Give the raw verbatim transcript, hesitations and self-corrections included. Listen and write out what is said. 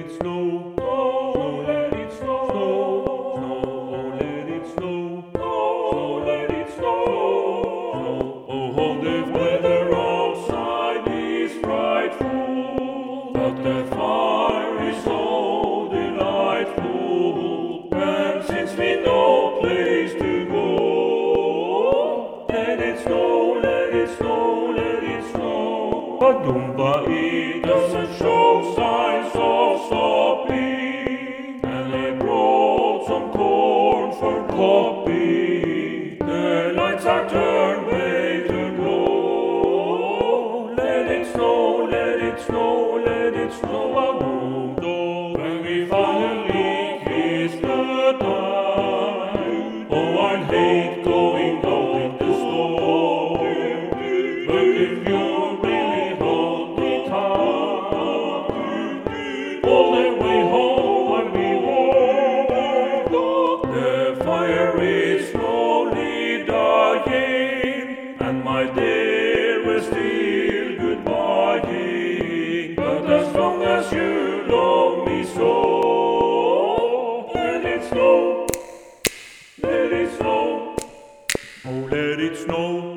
it snow, oh, let it snow, snow, snow, oh, let it snow, oh, let it snow, snow, oh, oh, the weather outside is frightful, but the fire is so delightful, and since we no place to go, let it snow, let it snow, let it snow, but Dumba it doesn't show signs of stopping, and they brought some corn for popping. The lights are turned way to glow. Let it snow, let it snow, let it snow, Agudo. When we finally kiss goodnight, oh, I'd hate going out in the snow, but if you really hold me tight, all the way home I'll be warm. The fire is slowly dying, and my dear, we're still goodbying. But as long as you love me so, let it snow, let it snow, oh, let it snow.